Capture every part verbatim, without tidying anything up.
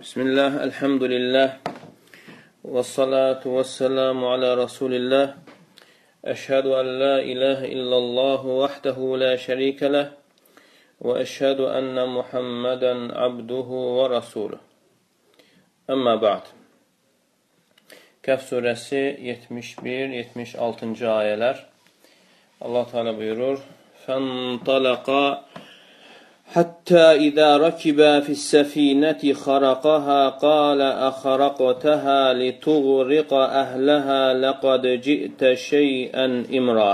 Bismillah, elhamdülillah, və salatu və selamu alə Rasulillah, əşhədu ən la ilahə illallahu vəhdəhu la şərikə ləh, və əşhədu ənnə Muhammədən abduhu və rasuluh. Əmmə ba'd. Kəhf surəsi yetmiş bir yetmiş altıncı ayələr. Allah Teala buyurur: "Fəntalaqa حتى إذا ركبا في السفينة خرقها قال أخرقتها لتغرق أهلها لقد جئت شيئا إمرا."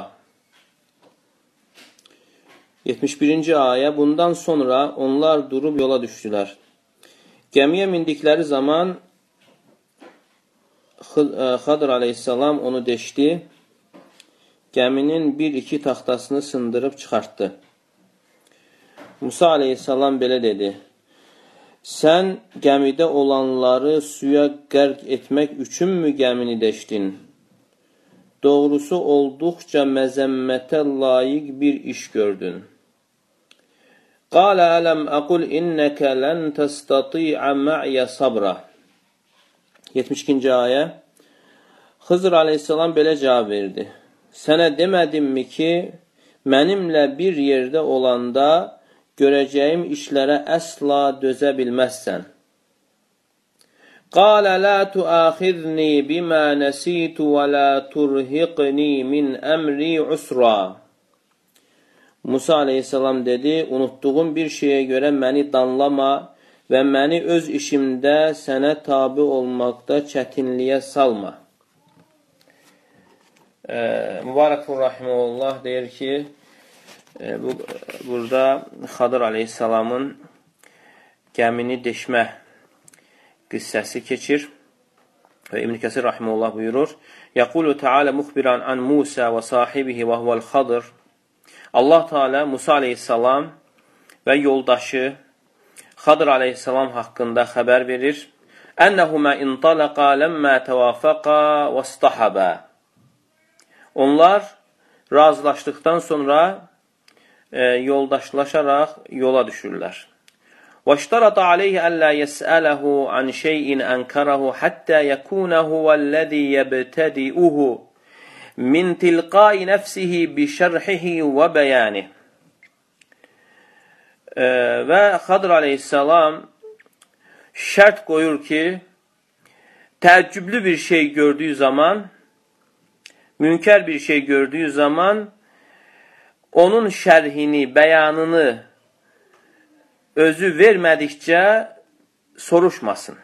yetmiş birinci ayə. Bundan sonra onlar durub yola düşdülər. Gəmiyə mindikləri zaman Xadır aleyhissalam onu deşdi. Gəminin bir iki taxtasını sındırıb çıxartdı. Musa aleyhissalam belə dedi: "Sən gəmidə olanları suya qərq etmək üçünmü gəmini deşdin? Doğrusu olduqca məzəmmətə layiq bir iş gördün." Qalə ələm aqul innəkə lən təstati'a mə'yə sabra. yetmiş ikinci ayə. Xızır aleyhissalam belə cavab verdi: "Sənə demədimmi ki, mənimlə bir yerdə olanda görəcəyim işlərə əsla dözə bilməzsən." Qalə lə tuaxizni bimə nəsitu və lə turhiqni min əmri usra. Musa aleyhissalam dedi: "Unutduğum bir şeyə görə məni danlama və məni öz işimdə sənə tabi olmaqda çətinliyə salma." E, Mübarəkfur Rahimullah deyir ki, e, bu, burada Xadır aleyhissalamın gəmini deşmə qissəsi keçir. Və İbn Kəsir Rahimullah buyurur: "Yaqulu Teala muxbiran an Musa və sahibihi və huvel Xadır." Allah Teala Musa aleyhissalam və yoldaşı Xadır aleyhissalam haqqında xəbər verir. "Ennəhumə intalaqa ləmmə təvafaqa və istahaba." Onlar razılaşdıqdan sonra e, yoldaşlaşaraq yola düşürlər. وَاشْتَرَطَ عَلَيْهِ أَلَّا يَسْأَلَهُ عَنْ شَيْءٍ أَنْكَرَهُ حَتَّى يَكُونَ هُوَ الَّذِي يَبْتَدِئُهُ مِنْ تِلْقَاءِ نَفْسِهِ بِشَرْحِهِ وَبَيَانِهِ. e, Və Xadır aleyhissalam şərt qoyur ki, təəccüblü bir şey gördüyü zaman, münkər bir şey gördüyü zaman onun şərhini, bəyanını özü vermədikcə soruşmasın.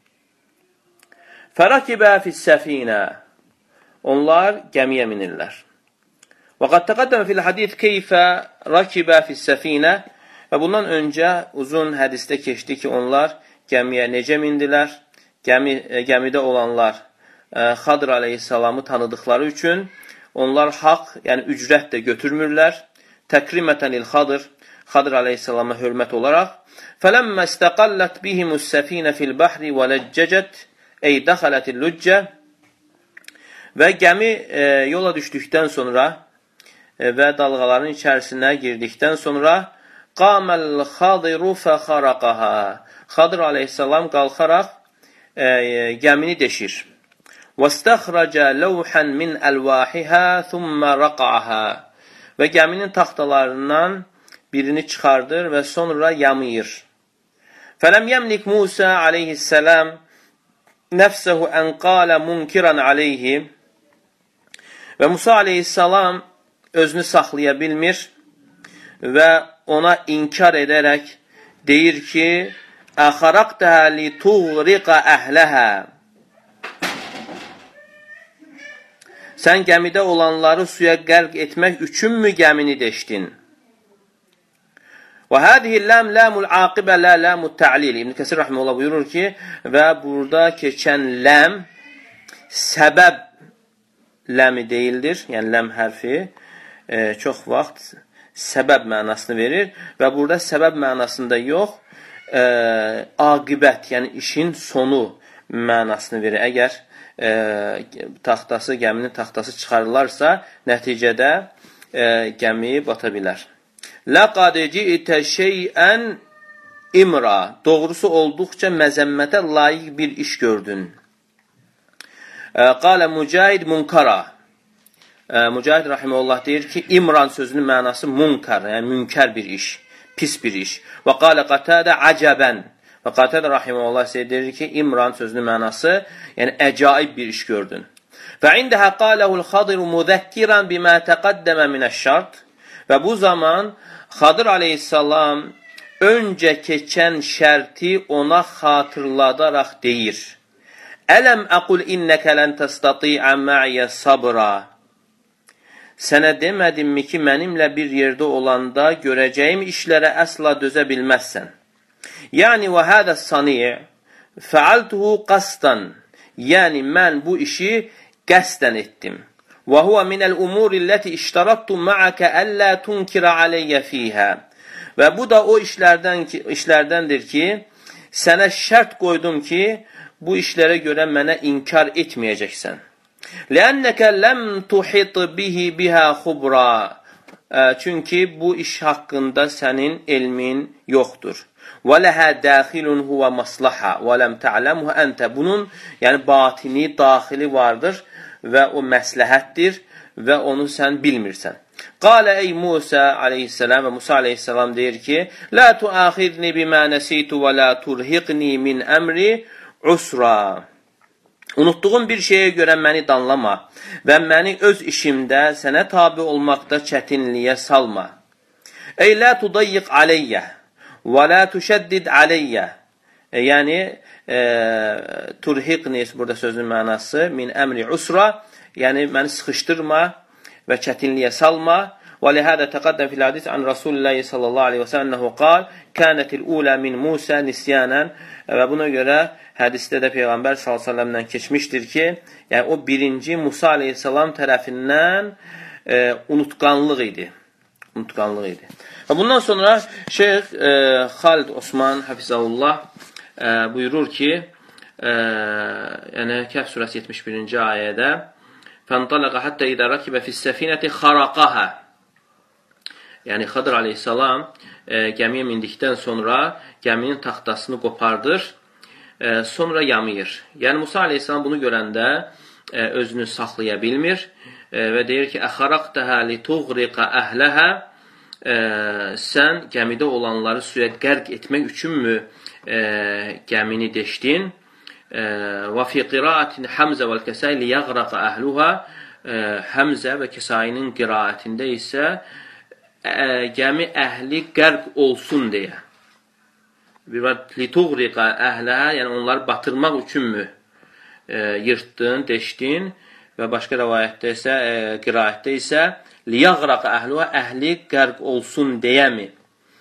Fərakibə fissəfinə. Onlar gəmiyə minirlər. Və qad təqəddəm fil hadith keyfə rakibə fissəfinə. Və bundan öncə uzun hədisdə keçdi ki, onlar gəmiyə necə mindilər? Gəmi, gəmidə olanlar Xadır aleyhissalamı tanıdıqları üçün onlar haqq, yəni ücrət də götürmürlər. Təkrimətən il Xadır, Xadır aleyhissalama hörmət olaraq. Fələmmə istəqallət bihimus səfinə fil bahri və ləccəcət ey dəxələtil lüccə. Və gəmi e, yola düşdükdən sonra e, və dalğaların içərisinə girdikdən sonra qaməl Xadiru fəxaraqaha. Xadır aleyhissalam qalxaraq e, gəmini deşir. وَاسْتَخْرَجَ لَوْحًا مِنْ أَلْوَاحِهَا ثُمَّ رَقَعَهَا. Və gəminin taxtalarından birini çıxardır və sonra yamayır. فَلَمْ يَمْلِكْ مُوسَى عَلَيْهِ السَّلَامِ نَفْسَهُ أَنْ قَالَ مُنْكِرًا عَلَيْهِ. Və Musa aleyhissalam özünü saxlaya bilmir və ona inkar edərək deyir ki, أَخَرَقْتَهَا لِتُغْرِقَ أَهْلَهَا. Sən gəmidə olanları suya qərq etmək üçünmü gəmini deşdin? Və hədihi ləm ləmul aqibə lə ləmul ta'lil. İbn Kəsir Rahimullah buyurur ki, və burada keçən ləm səbəb ləmi deyildir. Yəni ləm hərfi e, çox vaxt səbəb mənasını verir və burada səbəb mənasında yox, e, aqibət, yəni işin sonu mənasını verir. Əgər E, taxtası, gəminin taxtası çıxarılarsa, nəticədə e, gəmi bata bilər. Laqad ci'te şey'ən imra. Doğrusu olduqca məzəmmətə layiq bir iş gördün. Qalə Mücahid munkara. Mücahid rahimehullah deyir ki, imran sözünün mənası munkar, yəni münkər bir iş, pis bir iş. Və qalə Qatadə acəbən. Və Qatadə rahimehullah deyir ki, imran sözünün mənası, yəni əcaib bir iş gördün. Və indəhə qaləhul xadiru müzəkkiran bimə təqəddəmə minəşşart. Və bu zaman Xadir aleyhissalam öncə keçən şərti ona xatırladaraq deyir. Ələm əqul innəkə lən təstati'ə mə'yə sabra. Sənə demədimmi ki, mənimlə bir yerdə olanda görəcəyim işlərə əsla dözə bilməzsən. Yəni, və hədə sani' fəaltuhu qastan. Yəni, mən bu işi qəsdən etdim. Və huvə minəl umurilləti iştarattu ma'əkə əllə tunkirə aleyyə fiyhə. Və bu da o işlərdən ki, işlərdəndir ki, sənə şərt qoydum ki, bu işlərə görə mənə inkar etməyəcəksən. Lənnəkə ləm tuhit bihi bihə xubra. Çünki bu iş haqqında sənin elmin yoxdur. Və ləhə dəxilun huvə maslaha və ləm tə'ləmuhə əntə. Bunun yəni batini, daxili vardır və o məsləhətdir və onu sən bilmirsən. Qalə ey Musa aleyhissalam və Musa aleyhissalam deyir ki, lə tuaxidni bimə nəsitu və lə turhiqni min əmri usra. Unutduğum bir şeyə görə məni danlama və məni öz işimdə sənə tabi olmaqda çətinliyə salma. Ey lə tudayyiq aleyyə və lə tuşəddid aleyyə. E, yəni, e, turhiqni, burada sözün mənası, min əmri usra, yəni məni sıxışdırma və çətinliyə salma. Və lihədə təqəddəm fil hadis an Rasulullah sallallahu aleyhi və səlləm ənəhu qal, kənətil ulə min Musa nisyənən. Və buna görə hədisdə də Peyğəmbər sallallahu aleyhi və səlləmdən keçmişdir ki, yəni o birinci Musa aleyhissalam tərəfindən e, unutqanlıq idi. Unutqanlıq idi. Və bundan sonra Şeyx e, Xalid Osman Hafizahullah e, buyurur ki, e, yəni Kəhf surəsi yetmiş birinci ayədə fəntələqə həttə idə rəkibə fissəfinəti xaraqəhə. Yəni Xadir aleyhissalam e, gəmiyə mindikdən sonra gəminin taxtasını qopardır, e, sonra yamayır. Yəni Musa aleyhissalam bunu görəndə e, özünü saxlaya bilmir e, və deyir ki, əxaraqtəhə li tuğriqə əhləhə. E, sən gəmidə olanları suya qərq etmək üçünmü e, gəmini deşdin? Və fi qiraətin Həmzə vəl kəsəy li yəğraqə əhluhə. E, Həmzə və Kəsayinin qiraətində isə Ə, gəmi əhli qərq olsun deyə. Bir var, lituğriqə əhləhə, yəni onları batırmaq üçünmü e, yırtdın, deşdin və başqa rəvayətdə isə, e, qiraətdə isə liyəğraqə əhluhə, əhli qərq olsun deyəmi?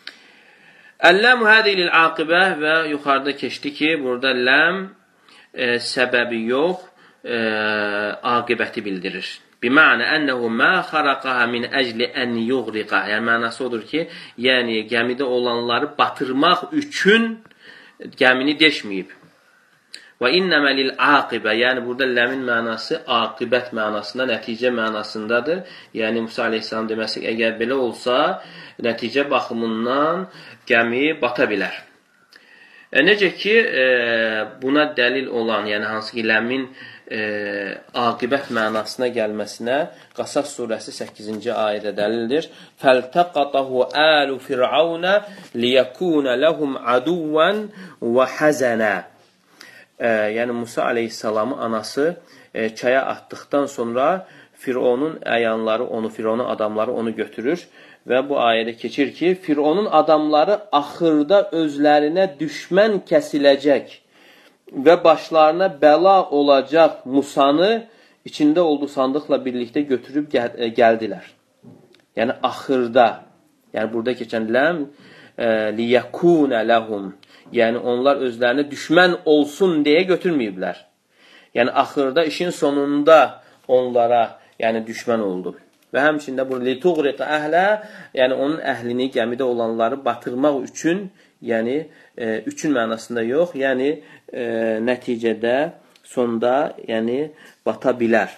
Əlləmu hədi lil aqibə və yuxarıda keçdi ki, burada ləm e, səbəbi yox, e, aqibəti bildirir. Bimənə ənəhu mə xaraqəhə min əcli ən yuğriqə. Yəni, mənası odur ki, yəni gəmidə olanları batırmaq üçün gəmini deşməyib. Və innəmə lil aqibə. Yəni, burada ləmin mənası aqibət mənasında, nəticə mənasındadır. Yəni, Musa aleyhissalam deməsi, əgər belə olsa, nəticə baxımından gəmi bata bilər. E, necə ki, e, buna dəlil olan, yəni hansı ki, ləmin e, aqibət mənasına gəlməsinə Qasas surəsi səkkizinci ayədə dəlildir. Fəltəqatahu əlu fir'aunə liyəkunə ləhum aduvən və həzənə. E, yəni, Musa aleyhissalamı anası e, çaya atdıqdan sonra Fironun əyanları onu, Fironun adamları onu götürür. Və bu ayədə keçir ki, Fironun adamları axırda özlərinə düşmən kəsiləcək və başlarına bəla olacaq Musanı içində olduğu sandıqla birlikdə götürüb gəl gəldilər. Yəni, axırda, yəni burada keçən ləm, liyəkunə ləhum, yəni onlar özlərinə düşmən olsun deyə götürməyiblər. Yəni, axırda işin sonunda onlara, yəni düşmən oldu. Və həmçində bu lituğriqə əhlə, yəni onun əhlini, gəmidə olanları batırmaq üçün, yəni e, üçün mənasında yox, yəni e, nəticədə, sonda, yəni bata bilər.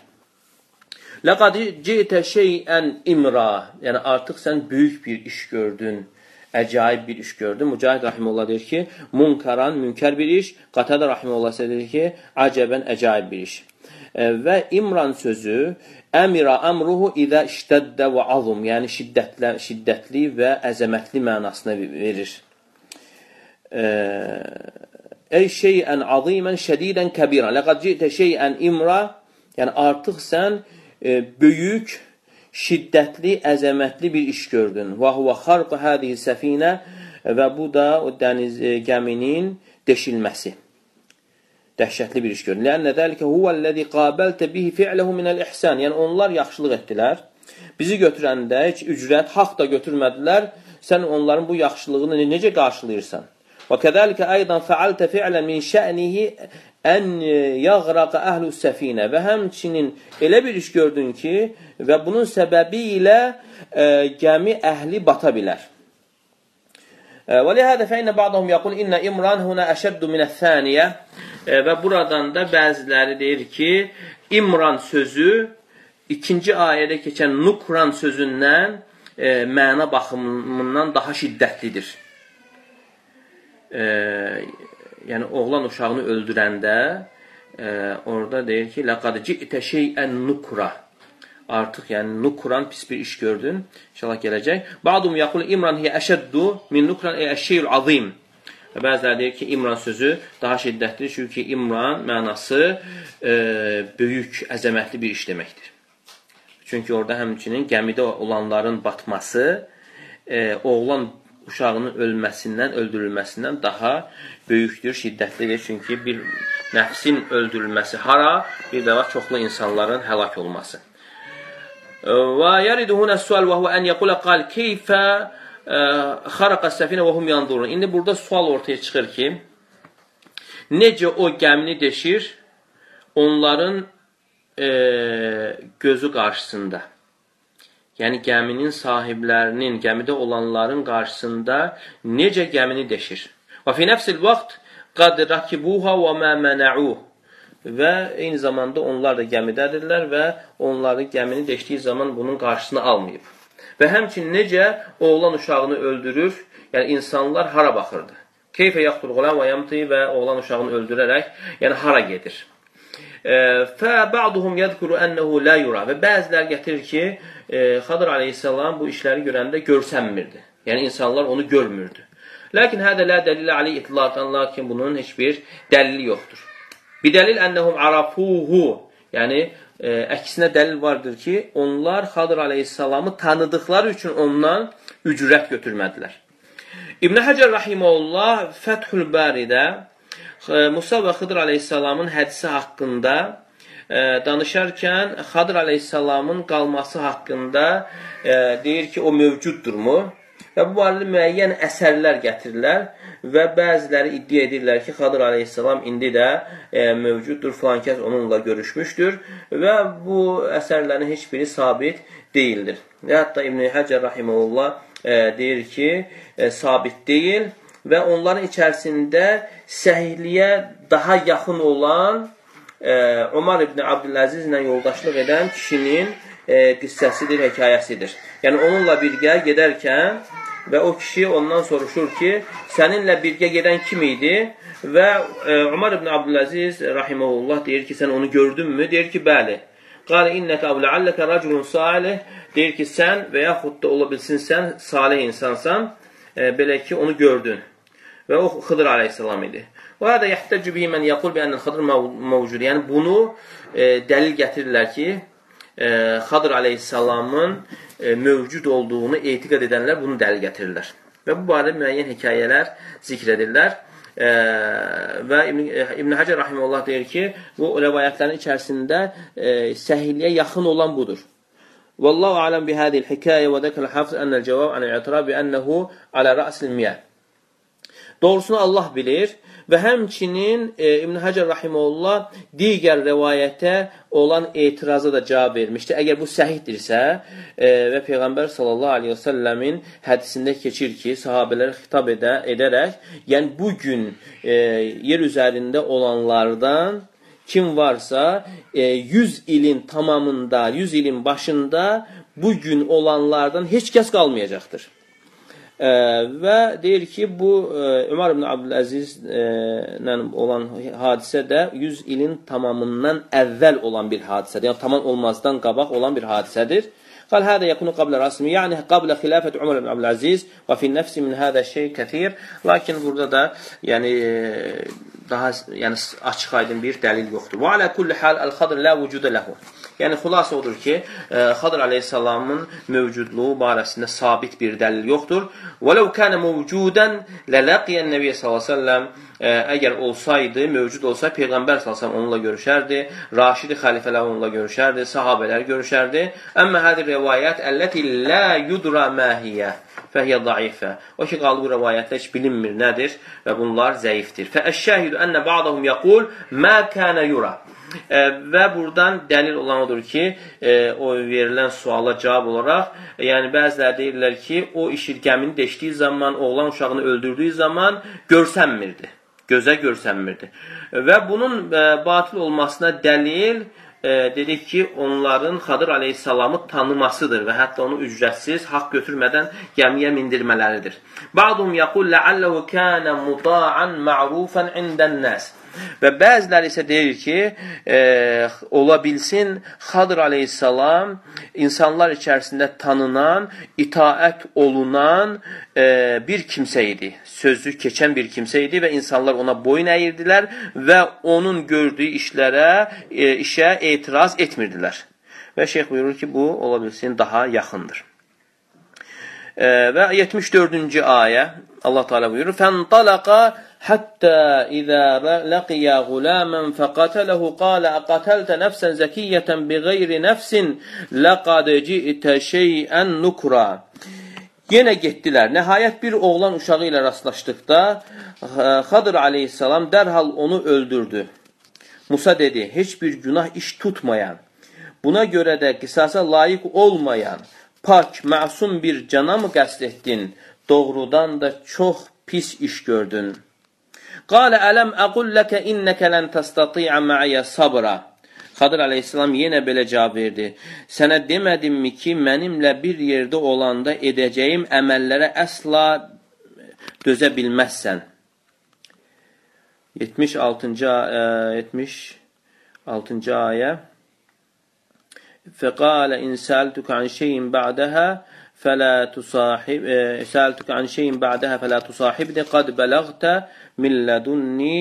Ləqad ci'tə şeyən imra, yəni artıq sən böyük bir iş gördün. əcaib bir iş gördüm. Mücahid rahimehullah deyir ki, munkaran, münkər bir iş. Qatada rahimehullah deyir ki, acəbən, əcaib bir iş. E, və imran sözü əmira əmruhu idə iştəddə və azum, yəni şiddətli, şiddətli və əzəmətli mənasına verir. Ey şeyən azimən şədidən kəbirən. Ləqad ci'tə şeyən imra, yəni artıq sən e, böyük, şiddətli, əzəmətli bir iş gördün. Və huvə xarqı hədihi səfinə, və bu da o dəniz e, gəminin deşilməsi. Dəhşətli bir iş gördün. Lənnə dəlikə huvəl-ləzi qabəltə bihi fi'ləhu minəl-ihsan. Yəni onlar yaxşılıq etdilər. Bizi götürəndə heç ücrət, haqq da götürmədilər. Sən onların bu yaxşılığını necə qarşılayırsan? Və kədəlikə aydan fəaltə fi'lən min şə'nihi ən yağraqa əhlus səfinə. Və həmçinin elə bir iş gördün ki, və bunun səbəbi ilə e, gəmi əhli bata bilər. Və lihədə fəinə ba'dahum yaqul inna imran huna əşəddu minəth-thaniyə. Və buradan da bəziləri deyir ki, imran sözü ikinci ayədə keçən nukran sözündən e, məna baxımından daha şiddətlidir. E, yəni oğlan uşağını öldürəndə e, orada deyir ki, laqad ci'tə şeyən nukra. Artıq yəni nukran pis bir iş gördün. İnşallah gələcək. Ba'dum yaqul imran hiyə əşəddu min nukran ey əşşeyul azim. Və bəziləri deyir ki, imran sözü daha şiddətlidir. Çünki imran mənası e, böyük, əzəmətli bir iş deməkdir. Çünki orada həmçinin gəmidə olanların batması e, oğlan uşağının ölməsindən, öldürülməsindən daha böyükdür, şiddətlidir. Çünki bir nəfsin öldürülməsi hara, bir də var çoxlu insanların həlak olması. Və yəridu hunə sual və huvə ən yəqulə qal keyfə xaraqa səfinə və hum yandurun. İndi burada sual ortaya çıxır ki, necə o gəmini deşir onların e, gözü qarşısında. Yəni gəminin sahiblərinin, gəmidə olanların qarşısında necə gəmini deşir. Və fi nəfsil vaxt qad rakibuha və mə mənə'uh. Və eyni zamanda onlar da gəmidədirlər və onları gəmini deşdiyi zaman bunun qarşısını almayıb. Və həmçinin necə oğlan uşağını öldürür, yəni insanlar hara baxırdı. Keyfə yaxtul qulan və yamti və oğlan uşağını öldürərək, yəni hara gedir. Fə ba'duhum yədkuru ənəhu la yura. Və bəzilər gətirir ki, Xadır aleyhissalam bu işləri görəndə görsənmirdi. Yəni insanlar onu görmürdü. Lakin hədə la dəlilə aleyh itlaqan, lakin bunun heç bir dəlili yoxdur. Bidəlil ənəhum arafuhu, yəni e, əksinə dəlil vardır ki, onlar Xadır aleyhissalamı tanıdıqları üçün ondan ücrət götürmədilər. İbn Həcər rahimehullah Fəthül Baridə e, Musa və Xadır aleyhissalamın hədisi haqqında e, danışarkən Xadır aleyhissalamın qalması haqqında e, deyir ki, o mövcuddurmu? Və bu barədə müəyyən əsərlər gətirirlər və bəziləri iddia edirlər ki, Xadır aleyhissalam indi də e, mövcuddur, filankəs onunla görüşmüşdür və bu əsərlərin heç biri sabit deyildir. Və hətta İbn Həcər rahimehullah e, deyir ki, e, sabit deyil və onların içərisində səhihliyə daha yaxın olan e, Ömər ibn Abdüləziz ilə yoldaşlıq edən kişinin e, qissəsidir, hekayəsidir. Yəni onunla birgə gedərkən və o kişi ondan soruşur ki, səninlə birgə gedən kim idi? Və e, Ömər ibn Abdüləziz rahimehullah deyir ki, sən onu gördünmü? Deyir ki, bəli. Qalə innəkə abləalləkə rəculun salih. Deyir ki, sən və yaxud da ola bilsin sən salih insansan, e, belə ki, onu gördün. Və o Xıdır aleyhissalam idi. Və hədə yəhtəcü bihi mən yəqul bi ənəl Xıdır məvcud. Yəni bunu e, dəlil gətirirlər ki, e, Xadır aleyhissalamın e, mövcud olduğunu etiqad edənlər bunu dəlil gətirirlər. Və bu barədə müəyyən hekayələr zikr edirlər. E, və İbn, İbn Həcər rahimehullah deyir ki, bu rəvayətlərin içərisində e, səhihliyə yaxın olan budur. Vallahu aləm bi hədil hikayə və dəkəl hafız ənəl cavab ənəl ətirab bi ənəhu alə rəsil miyyə. Doğrusunu Allah bilir və həmçinin e, İbn Həcər rahimehullah digər rəvayətə olan etirazı da cavab vermişdi. Əgər bu səhihdirsə e, və Peyğəmbər sallallahu aleyhi və səlləmin hədisində keçir ki, sahabələrə xitab edə, edərək, yəni bugün e, yer üzərində olanlardan kim varsa e, yüz ilin tamamında, yüz ilin başında bugün olanlardan heç kəs qalmayacaqdır. Və deyir ki, bu Ömər ibn Abdüləzizlə olan hadisə də yüz ilin tamamından əvvəl olan bir hadisədir. Yəni, tamam olmazdan qabaq olan bir hadisədir. قال هذا يكون قبل رسمي يعني قبل خلافة عمر بن عبد العزيز وفي النفس من هذا الشيء كثير. Lakin burada da yəni daha yəni açıq aydın bir dəlil yoxdur. Və alə kulli hal el-Xadr la vücuda lehu. Yəni xülasə odur ki, Xadr əleyhissalamın mövcudluğu barəsində sabit bir dəlil yoxdur. Və ləv kana mövcudan lalaqiyan Nəbi sallallahu əleyhi və səlləm, əgər olsaydı, mövcud olsa Peyğəmbər sallallahu əleyhi və səlləm onunla görüşərdi, Raşidi xəlifələr onunla görüşərdi, sahabelər görüşərdi. Əmmə hədir rivayət əlləti la yudra ma hiyə fəhiyyə zəifə. O ki, qalı bu rivayətlər heç bilinmir nədir və bunlar zəifdir. Fəəşşəhidu ənə ba'dahum yəqul mə kənə yura. Və buradan dəlil olan odur ki, o verilən suala cavab olaraq, yəni bəziləri deyirlər ki, o işir gəmini deşdiyi zaman, oğlan uşağını öldürdüyü zaman görsənmirdi, gözə görsənmirdi. Və bunun batil olmasına dəlil dedik ki, onların Xadır əleyhissalamı tanımasıdır və hətta onu ücrətsiz, haqq götürmədən gəmiyə mindirmələridir. Ba'dum yaqul la'allahu kana muta'an ma'rufan indan nas. Və bəziləri isə deyir ki, e, ola bilsin Xadır əleyhissalam insanlar içərisində tanınan, itaət olunan e, bir kimsə idi. Sözü keçən bir kimsə idi və insanlar ona boyun əyirdilər və onun gördüyü işlərə, e, işə etiraz etmirdilər. Və şeyx buyurur ki, bu ola bilsin daha yaxındır. E, və yetmiş dördüncü ayə Allah Teala buyurur: "Fentalaqa hatta iza laqiya gulaman faqatalahu qala aqatalta nafsan zakiyatan bighayri nafsin laqad ji'ta shay'an nukra." Yenə getdilər. Nəhayət bir oğlan uşağı ilə rastlaşdıqda Xadır əleyhissalam dərhal onu öldürdü. Musa dedi: "Heç bir günah iş tutmayan, buna görə də qisasa layiq olmayan, pak, məsum bir cana mı qəsd etdin? Doğrudan da çox pis iş gördün." Qalə ələm əqul ləkə innəkə lən təstati'a mə'yə sabra. Xadır əleyhissalam yenə belə cavab verdi: "Sənə demədimmi ki, mənimlə bir yerdə olanda edəcəyim əməllərə əsla dözə bilməzsən." yetmiş altıncı ayə. Fəqalə in səltuka an şeyin ba'daha fələ tusahib səltuka an şeyin ba'daha fələ tusahibni qad bəlağta min ladunni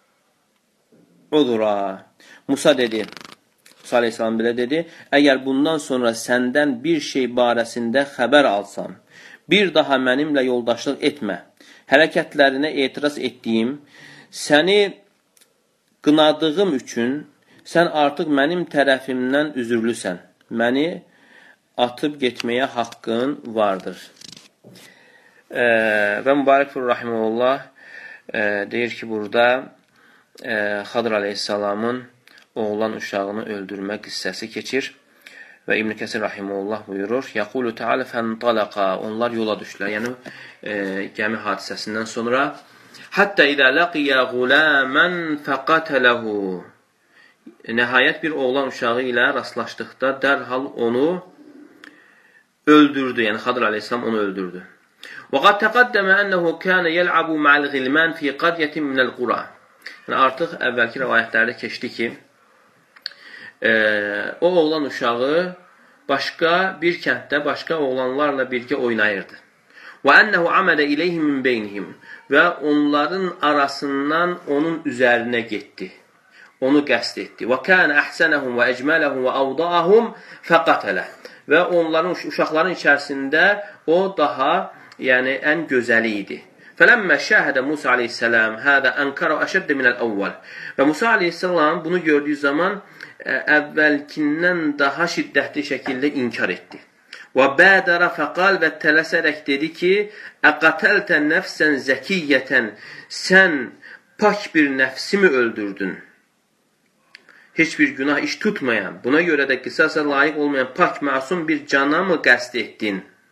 uzra. Musa dedi, Musa aleyhissalam belə dedi: "Əgər bundan sonra səndən bir şey barəsində xəbər alsam, bir daha mənimlə yoldaşlıq etmə. Hərəkətlərinə etiraz etdiyim, səni qınadığım üçün sən artıq mənim tərəfimdən üzürlüsən. Məni atıb getməyə haqqın vardır." E, və Mübarək Fur Rahimullah e, deyir ki, burada e, Xadır əleyhissalamın oğlan uşağını öldürmə qissəsi keçir və İbn Kəsir Rahimullah buyurur: "Yaqulu Teala fentalaqa." Onlar yola düşdülər. Yəni e, gəmi hadisəsindən sonra hatta iza laqiya gulaman faqatalahu. Nəhayət bir oğlan uşağı ilə rastlaşdıqda dərhal onu öldürdü. Yəni Xadır əleyhissalam onu öldürdü. Və qad təqaddəmə ənəhu kənə yəl'abu ma'al gilman fi qadyatin minəl qura. Yəni artıq əvvəlki rivayətlərdə keçdi ki, e, o oğlan uşağı başqa bir kənddə başqa oğlanlarla birgə oynayırdı. Və ənəhu amədə iləyhim min beynihim. Və onların arasından onun üzərinə getdi. Onu qəsd etdi. Və kənə əhsənəhum və əcmələhum və avdaahum fəqatələ. Və onların, uşaqların içərisində o daha, yəni ən gözəli idi. Fələmmə şəhədə Musa aleyhissalam hədə ənkara əşəddə minəl əvvəl. Və Musa aleyhissalam bunu gördüyü zaman əvvəlkindən daha şiddətli şəkildə inkar etdi. Və bədərə fəqal və tələsərək dedi ki, əqətəltə nəfsən zəkiyyətən, sən pak bir nəfsi mi öldürdün? Heç bir günah iş tutmayan, buna görə də qisasa layiq olmayan pak, məsum bir cana mı qəsd etdin?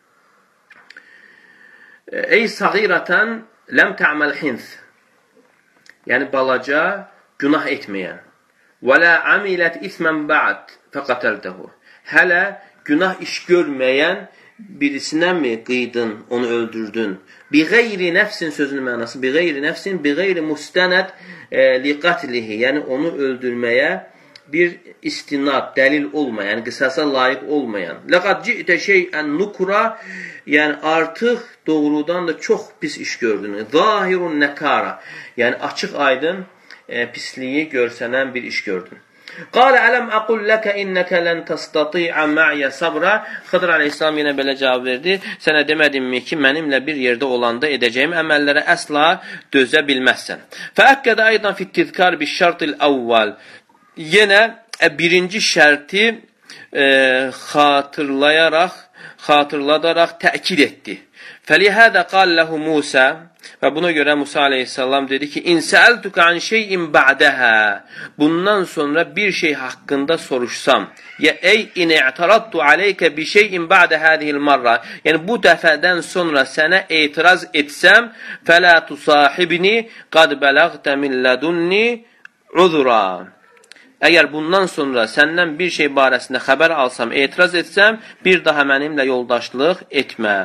Ey sağiratan ləm tə'məl hinth. Yəni balaca, günah etməyən. Və lə amilət ismən ba'd fəqətəltəhu. Hələ günah iş görməyən, birisinə mi qıydın, onu öldürdün? Bi qeyri nəfsin sözünün mənası. Bi qeyri nəfsin, bi qeyri müstənəd e, li qatlihi. Yəni, onu öldürməyə bir istinad, dəlil olmayan, yəni qisasa layiq olmayan. Ləqad ci'tə şeyən nukra, yəni artıq doğrudan da çox pis iş gördün. Zahirun nəkara, yəni açıq aydın e, pisliyi görsənən bir iş gördün. Qalə ələm aqul ləkə innəkə lən təstati'a mə'yə sabra. Xıdır əleyhissalam yenə belə cavab verdi. Sənə demədimmi ki, mənimlə bir yerdə olanda edəcəyim əməllərə əsla dözə bilməzsən. Fəəkkədə aydan fittizkar bi şərtil əvvəl. Yenə birinci şərti e, xatırlayaraq, xatırladaraq təkid etdi. Fəlihədə qal ləhu Musa. Və buna görə Musa aleyhissalam dedi ki, İn səəltükə an şeyin ba'dəhə. Bundan sonra bir şey haqqında soruşsam, ya ey in i'taradtu aleykə bi şeyin ba'də hədihil marra. Yəni, bu dəfədən sonra sənə etiraz etsəm, fələ tusahibni qad bələğtə min lədunni uzra. Əgər bundan sonra səndən bir şey barəsində xəbər alsam, etiraz etsəm, bir daha mənimlə yoldaşlıq etmə.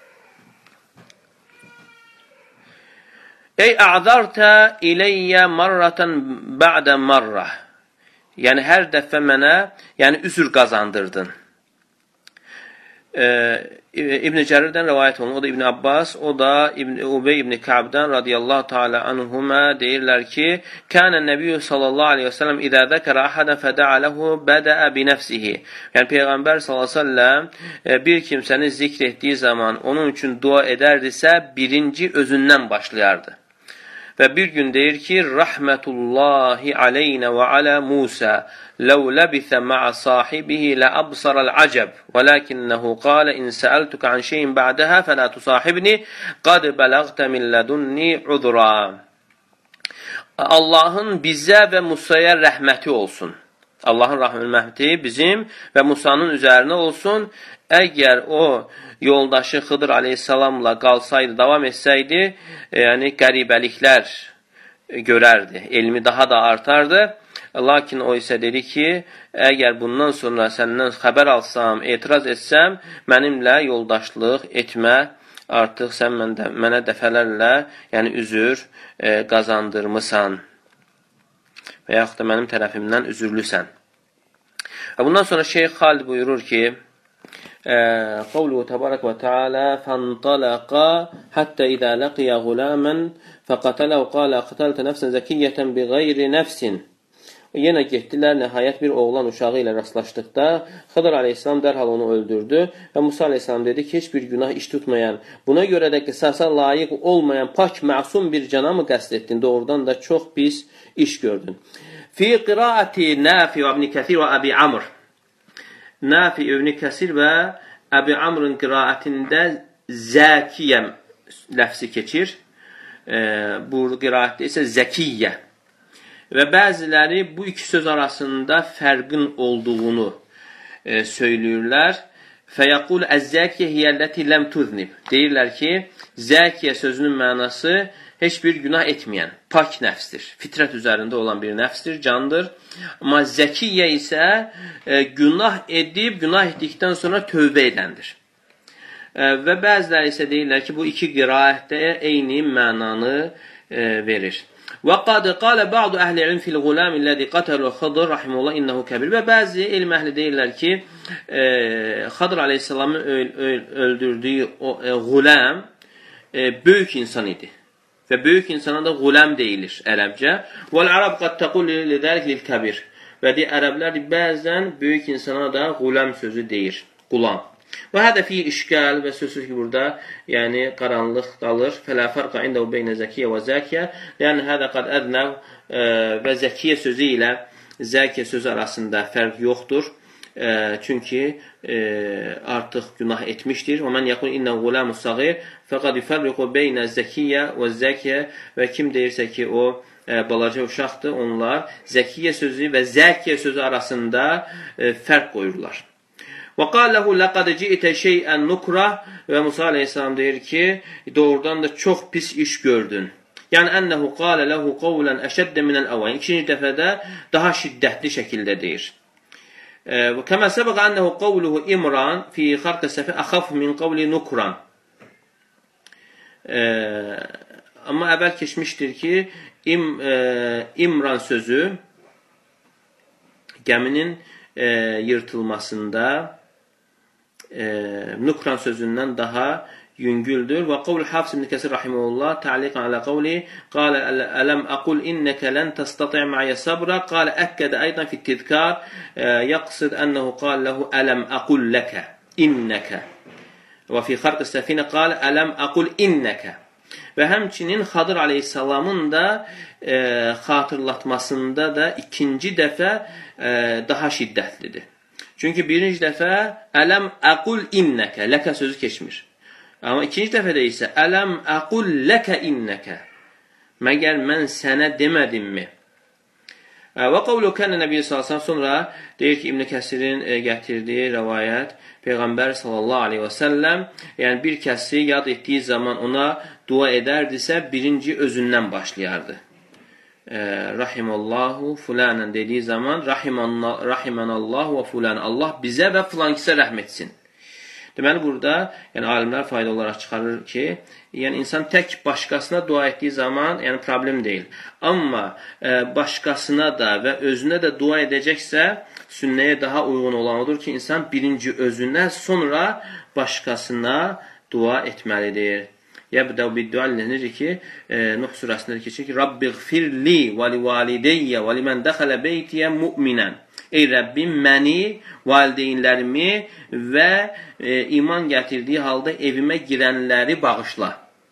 Ey a'zartə iləyyə marratan ba'də marra. Yəni, hər dəfə mənə yəni, üzr qazandırdın. Ee, İbn-i Cərirdən rəvayət olunur. O da İbn Abbas, o da İbn Ubey İbn Ka'bdən radiyallahu ta'ala anhuma deyirlər ki, Kənə Nəbiyyü sallallahu aleyhi və səlləm İzə zəkərə ahadən fədəaləhu bədəə binəfsihi. Yəni, Peyğəmbər sallallahu aleyhi və səlləm bir kimsəni zikr etdiyi zaman onun üçün dua edərdisə, birinci özündən başlayardı. Və bir gün deyir ki, Rəhmətullahi aleynə və alə Musa, ləv ləbithə ma'a sahibihi lə absaral acəb, və ləkinnəhu qalə, in səəltükə an şeyin ba'dəhə, fələ tusahibni, qad bələğtə min lədunni udra. Allahın bizə və Musaya rəhməti olsun. Allahın rəhməti bizim və Musanın üzərinə olsun. Əgər o yoldaşı Xıdır aleyhissalamla qalsaydı, davam etsəydi, yəni qəribəliklər görərdi, elmi daha da artardı. Lakin o isə dedi ki, əgər bundan sonra səndən xəbər alsam, etiraz etsəm, mənimlə yoldaşlıq etmə, artıq sən məndə, mənə dəfələrlə yəni üzür e, qazandırmısan və yaxud da mənim tərəfimdən üzürlüsən. Və bundan sonra Şeyx Xalid buyurur ki, قوله تبارك وتعالى فانطلق حتى إذا لقي غلاما فقتله قال قتلت نفسا زكية بغير نفس. Yenə getdilər, nəhayət bir oğlan uşağı ilə rastlaşdıqda Xıdır aleyhissalam dərhal onu öldürdü və Musa aleyhissalam dedi ki, heç bir günah iş tutmayan, buna görə də qisasa layiq olmayan pak, məsum bir cana mı qəsd etdin? Doğrudan da çox pis iş gördün. Fi qiraati Nafi və İbn Kəthir və Əbi Amr. Nafi, İbn Kəsir və Əbi Amrın qiraətində zəkiyyə ləfsi keçir. E, bu qiraətdə isə zəkiyyə. Və bəziləri bu iki söz arasında fərqin olduğunu e, söyləyirlər. Fəyəqul əzzəkiyyə hiyəlləti ləm tuznib. Deyirlər ki, zəkiyyə sözünün mənası heç bir günah etməyən, pak nəfsdir. Fitrət üzərində olan bir nəfsdir, candır. Amma zəkiyyə isə e, günah edib, günah etdikdən sonra tövbə edəndir. E, və bəziləri isə deyirlər ki, bu iki qiraətdə eyni mənanı e, verir. وَقَدْ قَالَ بَعْضُ أَهْلِ عِلْمِ فِي الْغُلَامِ الَّذِي قَتَلُ خَضْرَ رَحِمَهُ اللّٰهِ إِنَّهُ كَبِيرٌ. Və bəzi elm əhli deyirlər ki, e, Xadr aleyhissalamı öl, öl, öldürdüyü o e, Guləm e, böyük insan idi. Və böyük insana da Guləm deyilir ərəbcə. وَالْعَرَبْ قَدْ تَقُلْ لِذَلِكِ لِلْكَبِيرِ. Və deyir, ərəblər bəzən böyük insana da Guləm sözü deyir, qulam. Və hədə fi işgal və sözsüz ki, burada yəni qaranlıq qalır. Fələ fərqa indəhu beynə zəkiyyə və zəkiyyə. Yəni, hədə qad ədnəv və zəkiyyə sözü ilə zəkiyyə sözü arasında fərq yoxdur. E, çünki e, artıq günah etmişdir. Və mən yəqul innə quləmu sağir fəqad yufərriqu beynə zəkiyyə və zəkiyyə. Və kim deyirsə ki, o e, balaca uşaqdır, onlar zəkiyyə sözü və zəkiyyə sözü arasında e, fərq qoyurlar. وَقَالَ لَهُ لَقَدْ جِئْتَ شَيْئًا نُكْرَةً. Və Musa aleyhissalam deyir ki, doğrudan da çox pis iş gördün. Yəni, أَنَّهُ قَالَ لَهُ قَوْلًا أَشَدَّ مِنَ الْأَوَّلِ. İkinci dəfədə daha şiddətli şəkildə deyir. Kəmə səbəqə ənəhu qavluhu İmran fi xarqə səfi əxaf min qavli nukran. Amma əvvəl keçmişdir ki, im, e, İmran sözü gəminin e, yırtılmasında e, Nukran sözündən daha yüngüldür. Və qavl Hafs ibn Kəsir rahimehullah ta'liqan ala qavli qala alam aqul innaka lan tastati' ma'iya sabra qala akkada aydan fi tizkar yaqsid annahu qala lahu alam aqul laka innaka və fi xarq as-safina qala alam aqul innaka. Və həmçinin Xadır aleyhissalamın da e, xatırlatmasında da ikinci dəfə e, daha şiddətlidir. Çünki birinci dəfə ələm əqul innəkə, ləkə sözü keçmir. Amma ikinci dəfədə isə ələm əqul ləkə innəkə, məgər mən sənə demədimmi? Və qavlu kənə Nəbiyyə sallallahu aleyhi və sonra deyir ki, İbn Kəsirin e, gətirdiyi rəvayət Peyğəmbər sallallahu aleyhi və səlləm, yəni bir kəsi yad etdiyi zaman ona dua edərdisə, birinci özündən başlayardı. E, Rahimallahu fulanən dediyi zaman Rahimanallahu və fulan. Allah bizə və filan kisə rəhm etsin. Deməli, burada yəni, alimlər fayda olaraq çıxarır ki, yəni insan tək başqasına dua etdiyi zaman yəni problem deyil. Amma e, başqasına da və özünə də dua edəcəksə, sünnəyə daha uyğun olan odur ki, insan birinci özünə, sonra başqasına dua etməlidir. Yəbdəv bid-dua necə ki, e, Nuh surəsində keçir ki, Rabbighfirli və li valideyyə və limən dəxələ beytiyə mu'minən. Ey Rəbbim, məni, valideynlərimi və e, iman gətirdiyi halda evimə girənləri bağışla.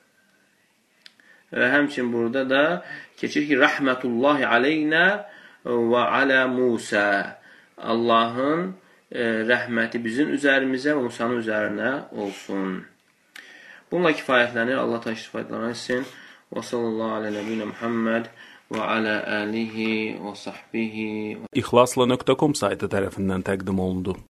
Və həmçin burada da keçir ki, Rəhmətullahi aleynə və alə Musa. Allahın e, rəhməti bizim üzərimizə və Musanın üzərinə olsun. Bununla kifayətlənir. Allah təşrif etsin. Və sallallahu alə nəbiyyina Muhammed və alə əlihi və sahbihi. İxlasla nöqtə com saytı tərəfindən təqdim olundu.